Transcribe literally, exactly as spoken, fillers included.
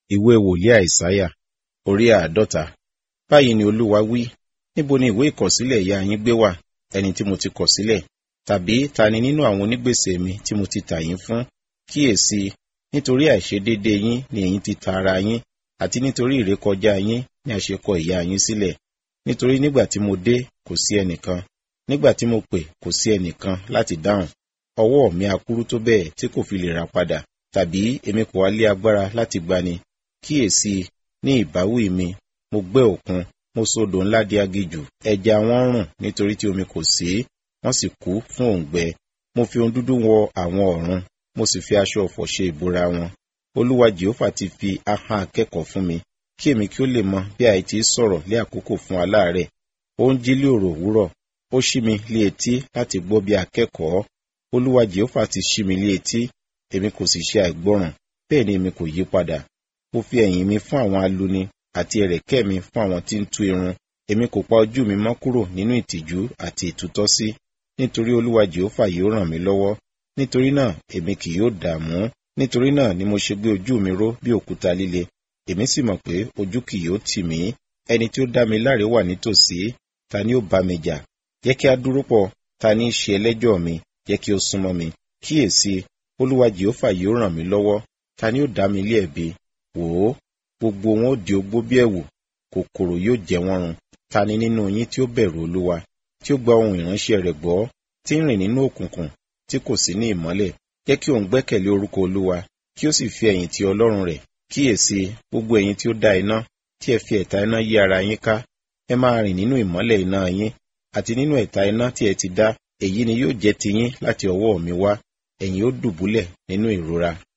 Ìwé wòlíì Àìsáyà, orí àádọ́ta. Báyìí ni Olúwa wí, níbo ni ìwé ìkọ̀sílẹ̀ ìyá yín gbé wà, ẹni tí mo ti kọ̀ sílẹ̀? Tàbí ta ni nínú àwọn onígbèsè mi tí mo ti tà yín fún? Kíyèsi, nítorí àìṣedéédé yín ni ẹ̀yin ti ta ara yín, àti nítorí ìrékọjá yín ni a ṣe kọ ìyá yín sílẹ̀. Nítorí nígbà tí mo dé, kò sí ẹnìkan, nígbà tí mo pè, kò sí ẹnìkan láti dáhùn. Ọwọ́ mi ha kúrú tó bẹ́ẹ̀ tí kò fi lè rà padà, tàbí èmi kò wá lé agbára láti gbani. Kíyèsi, ní ìbáwí mi, mo gbẹ́ òkun, mo sodò ńlá di aginjù, ẹja wọn rùn nítorí tí omi kò sí, wọ́n sì kú fún òǹgbẹ. Mo fi ohun dúdú wọ àwọn ọ̀run, mo sì fi aṣọ ọ̀fọ̀ ṣe ìbora wọn. Olúwa Jèhófà ti fi ahọ́n akẹ́kọ̀ọ́ fún mi, kí èmi kí ó lè mọ bí a ti sọ̀rọ̀ lé àkókò fún aláàárẹ̀. Ó ń jí lé òrò òwúrọ̀, ó ṣí mi lé etí láti gbọ́ bí akẹ́kọ̀ọ́. Olúwa Jèhófà ti ṣí mi lé etí, èmi kò sì ṣe àìgbọ́ràn, bẹ́ẹ̀ ni èmi kò yí padà. Mo fi ẹ̀yìn mi fún àwọn aluni, àti ẹ̀rẹ̀kẹ́ mi fún àwọn tí ń tú irun. Èmi kò pa ojú mi mọ́ kúrò nínú ìtìjú àti ìtútọ́sí, nítorí Olúwa Jèhófà yóò ràn mí lọ́wọ́. Nítorí náà èmi kì yóò dààmú. Nítorí náà ni mo ṣe gbé ojú mi ró bí òkúta líle. Èmi sì mọ̀ pé ojú kì yóò tì mí. Ẹni tí ó dá mi láre wà nítòsí. Ta ni ó bá mi jà? Jẹ́ kí a dúró pọ̀. Ta ni í ṣe ẹlẹ́jọ́ mi? Jẹ́ kí ó súnmọ́ mi. Kíyèsi, Olúwa Jèhófà yóò ràn mí lọ́wọ́. Ta ni ó dá mi lé ẹ̀bi? Wò ó, gbogbo wọn ó di ogbó bí ẹ̀wù, kòkòrò yóò jẹ wọ́n run. Ta ni nínú yín tí ó bẹ̀rù Olúwa, tí ó gba ohun ìránṣẹ́ rẹ̀ gbọ́, tí ń rìn nínú òkùnkùn, tí kò sí ní ìmọ́lẹ̀? Jẹ́ kí òun gbẹ́kẹ̀lé orúkọ Olúwa, kí ó sì fi ẹ̀yìn ti Ọlọ́run rẹ̀. Kíyèsi, gbogbo ẹ̀yin tí ó dá iná, tí ẹ fi ẹ̀ta iná yí ara yín ká, ẹ máa rìn nínú ìmọ́lẹ̀ iná yín, àti nínú ẹ̀ta iná tí ẹ ti dá. Èyí ni yóò jẹ́ tiyín láti ọwọ́ mi wá, ẹ̀yin ó dùbúlẹ̀ nínú ìrora.